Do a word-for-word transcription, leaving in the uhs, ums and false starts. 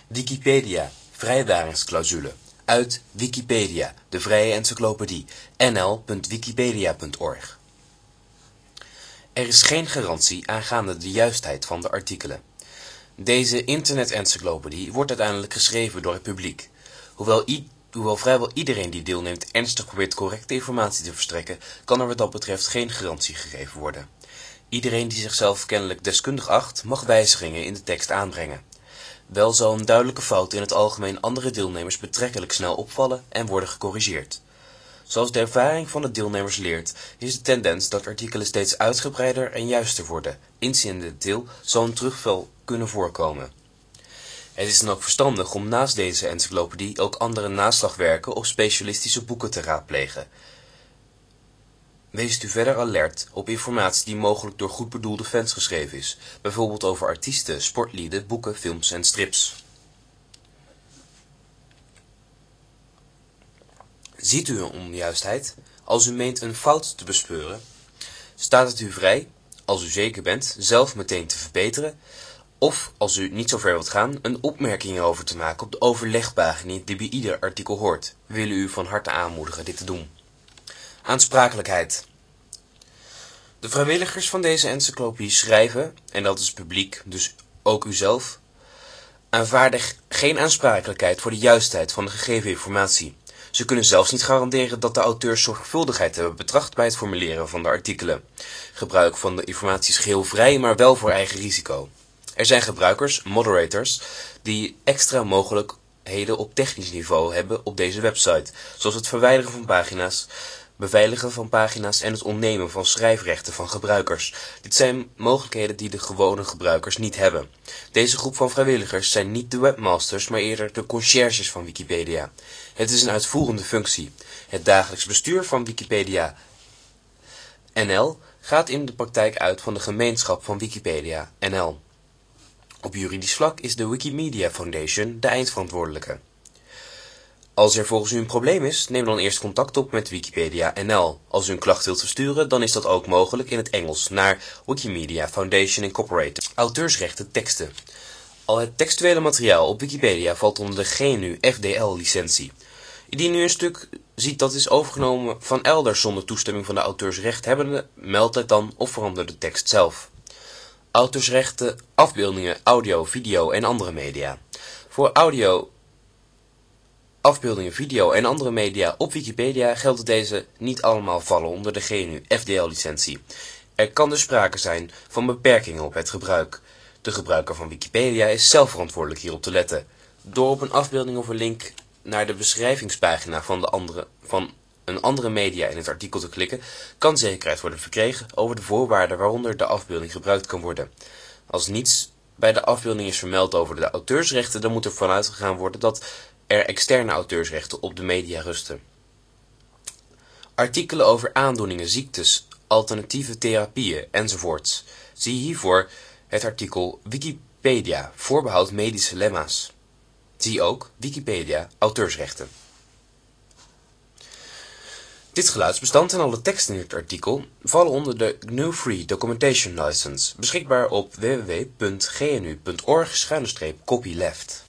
Wikipedia, vrijwaringsclausule. Uit Wikipedia, de vrije encyclopedie, n l punt wikipedia punt org. Er is geen garantie aangaande de juistheid van de artikelen. Deze internet-encyclopedie wordt uiteindelijk geschreven door het publiek. Hoewel, i hoewel vrijwel iedereen die deelneemt ernstig probeert correcte informatie te verstrekken, kan er wat dat betreft geen garantie gegeven worden. Iedereen die zichzelf kennelijk deskundig acht, mag wijzigingen in de tekst aanbrengen. Wel zal een duidelijke fout in het algemeen andere deelnemers betrekkelijk snel opvallen en worden gecorrigeerd. Zoals de ervaring van de deelnemers leert, is de tendens dat artikelen steeds uitgebreider en juister worden. Incidenteel zal een terugval kunnen voorkomen. Het is dan ook verstandig om naast deze encyclopedie ook andere naslagwerken of specialistische boeken te raadplegen. Wees u verder alert op informatie die mogelijk door goed bedoelde fans geschreven is, bijvoorbeeld over artiesten, sportlieden, boeken, films en strips. Ziet u een onjuistheid? Als u meent een fout te bespeuren, staat het u vrij, als u zeker bent, zelf meteen te verbeteren, of, als u niet zo ver wilt gaan, een opmerking erover te maken op de overlegpagina die bij ieder artikel hoort. We willen u van harte aanmoedigen dit te doen. Aansprakelijkheid. De vrijwilligers van deze encyclopedie schrijven, en dat is het publiek, dus ook uzelf, aanvaarden geen aansprakelijkheid voor de juistheid van de gegeven informatie. Ze kunnen zelfs niet garanderen dat de auteurs zorgvuldigheid hebben betracht bij het formuleren van de artikelen. Gebruik van de informatie is geheel vrij, maar wel voor eigen risico. Er zijn gebruikers, moderators, die extra mogelijkheden op technisch niveau hebben op deze website, zoals het verwijderen van pagina's, beveiligen van pagina's en het ontnemen van schrijfrechten van gebruikers. Dit zijn mogelijkheden die de gewone gebruikers niet hebben. Deze groep van vrijwilligers zijn niet de webmasters, maar eerder de conciërges van Wikipedia. Het is een uitvoerende functie. Het dagelijks bestuur van Wikipedia N L gaat in de praktijk uit van de gemeenschap van Wikipedia N L. Op juridisch vlak is de Wikimedia Foundation de eindverantwoordelijke. Als er volgens u een probleem is, neem dan eerst contact op met Wikipedia N L. Als u een klacht wilt versturen, dan is dat ook mogelijk in het Engels naar Wikimedia Foundation Incorporated. Auteursrechten teksten. Al het textuele materiaal op Wikipedia valt onder de G N U F D L-licentie. Indien u een stuk ziet dat is overgenomen van elders zonder toestemming van de auteursrechthebbende, meld het dan of verander de tekst zelf. Auteursrechten, afbeeldingen, audio, video en andere media. Voor audio, afbeeldingen, video en andere media op Wikipedia geldt dat deze niet allemaal vallen onder de G N U F D L-licentie. Er kan dus sprake zijn van beperkingen op het gebruik. De gebruiker van Wikipedia is zelf verantwoordelijk hierop te letten. Door op een afbeelding of een link naar de beschrijvingspagina van, de andere, van een andere media in het artikel te klikken, kan zekerheid worden verkregen over de voorwaarden waaronder de afbeelding gebruikt kan worden. Als niets bij de afbeelding is vermeld over de auteursrechten, dan moet er vanuit gegaan worden dat er externe auteursrechten op de media rusten. Artikelen over aandoeningen, ziektes, alternatieve therapieën enzovoorts. Zie hiervoor het artikel Wikipedia, voorbehoud medische lemma's. Zie ook Wikipedia, auteursrechten. Dit geluidsbestand en alle teksten in het artikel vallen onder de G N U Free Documentation License, beschikbaar op w w w punt g n u punt org slash copyleft.